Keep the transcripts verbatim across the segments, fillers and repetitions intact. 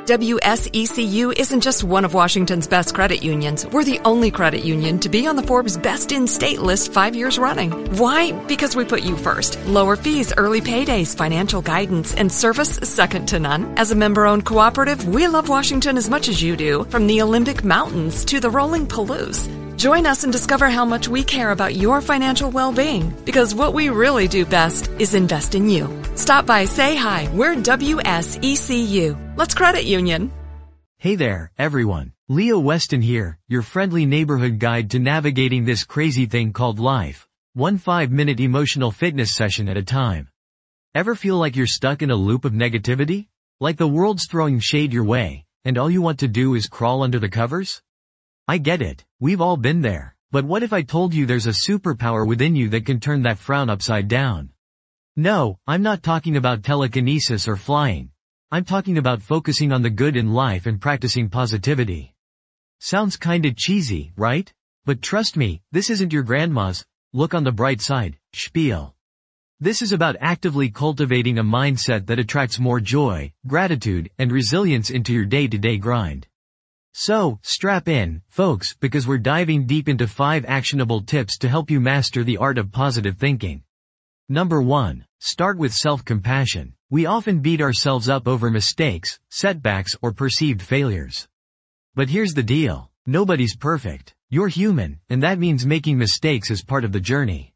W S E C U isn't just one of Washington's best credit unions. We're the only credit union to be on the Forbes Best in State list five years running. Why? Because we put you first. Lower fees, early paydays, financial guidance, and service second to none. As a member-owned cooperative, we love Washington as much as you do, from the Olympic Mountains to the rolling Palouse. Join us and discover how much we care about your financial well-being, because what we really do best is invest in you. Stop by, say hi. We're W S E C U. Let's credit union. Hey there, everyone. Leo Weston here, your friendly neighborhood guide to navigating this crazy thing called life. One five-minute emotional fitness session at a time. Ever feel like you're stuck in a loop of negativity? Like the world's throwing shade your way, and all you want to do is crawl under the covers? I get it. We've all been there. But what if I told you there's a superpower within you that can turn that frown upside down? No, I'm not talking about telekinesis or flying. I'm talking about focusing on the good in life and practicing positivity. Sounds kinda cheesy, right? But trust me, this isn't your grandma's look on the bright side spiel. This is about actively cultivating a mindset that attracts more joy, gratitude, and resilience into your day-to-day grind. So, strap in, folks, because we're diving deep into five actionable tips to help you master the art of positive thinking. Number one. Start with self-compassion. We often beat ourselves up over mistakes, setbacks, or perceived failures. But here's the deal. Nobody's perfect. You're human, and that means making mistakes is part of the journey.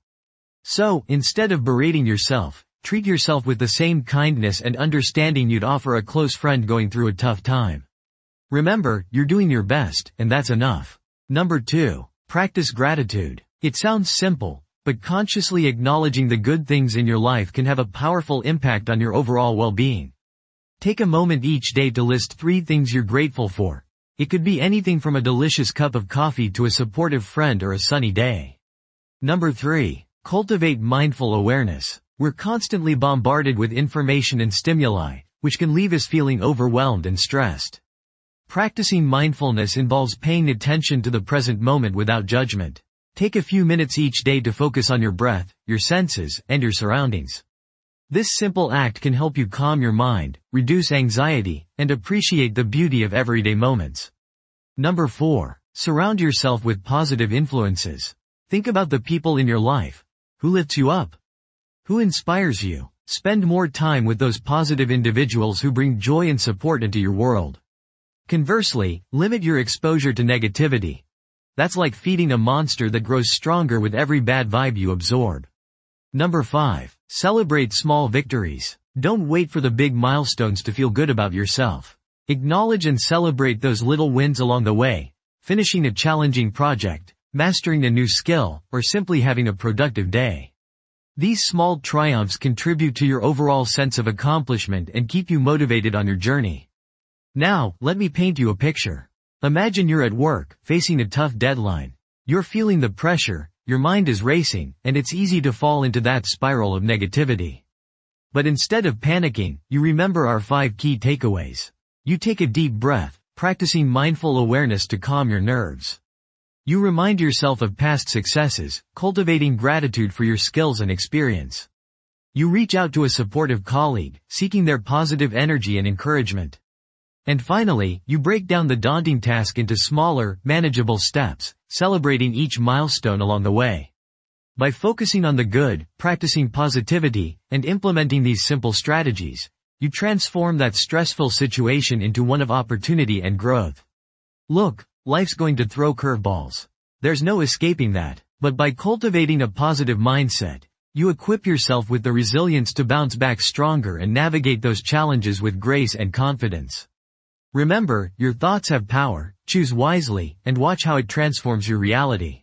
So, instead of berating yourself, treat yourself with the same kindness and understanding you'd offer a close friend going through a tough time. Remember, you're doing your best, and that's enough. Number two. Practice gratitude. It sounds simple, but consciously acknowledging the good things in your life can have a powerful impact on your overall well-being. Take a moment each day to list three things you're grateful for. It could be anything from a delicious cup of coffee to a supportive friend or a sunny day. Number three. Cultivate mindful awareness. We're constantly bombarded with information and stimuli, which can leave us feeling overwhelmed and stressed. Practicing mindfulness involves paying attention to the present moment without judgment. Take a few minutes each day to focus on your breath, your senses, and your surroundings. This simple act can help you calm your mind, reduce anxiety, and appreciate the beauty of everyday moments. Number four. Surround yourself with positive influences. Think about the people in your life. Who lifts you up? Who inspires you? Spend more time with those positive individuals who bring joy and support into your world. Conversely, limit your exposure to negativity. That's like feeding a monster that grows stronger with every bad vibe you absorb. Number five. Celebrate small victories. Don't wait for the big milestones to feel good about yourself. Acknowledge and celebrate those little wins along the way, finishing a challenging project, mastering a new skill, or simply having a productive day. These small triumphs contribute to your overall sense of accomplishment and keep you motivated on your journey. Now, let me paint you a picture. Imagine you're at work, facing a tough deadline. You're feeling the pressure, your mind is racing, and it's easy to fall into that spiral of negativity. But instead of panicking, you remember our five key takeaways. You take a deep breath, practicing mindful awareness to calm your nerves. You remind yourself of past successes, cultivating gratitude for your skills and experience. You reach out to a supportive colleague, seeking their positive energy and encouragement. And finally, you break down the daunting task into smaller, manageable steps, celebrating each milestone along the way. By focusing on the good, practicing positivity, and implementing these simple strategies, you transform that stressful situation into one of opportunity and growth. Look, life's going to throw curveballs. There's no escaping that, but by cultivating a positive mindset, you equip yourself with the resilience to bounce back stronger and navigate those challenges with grace and confidence. Remember, your thoughts have power, choose wisely, and watch how it transforms your reality.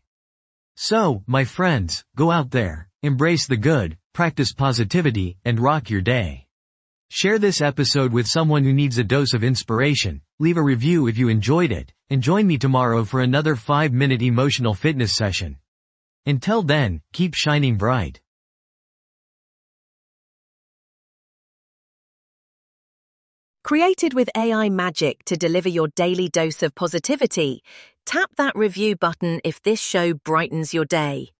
So, my friends, go out there, embrace the good, practice positivity, and rock your day. Share this episode with someone who needs a dose of inspiration, leave a review if you enjoyed it, and join me tomorrow for another five minute emotional fitness session. Until then, keep shining bright. Created with A I magic to deliver your daily dose of positivity, tap that review button if this show brightens your day.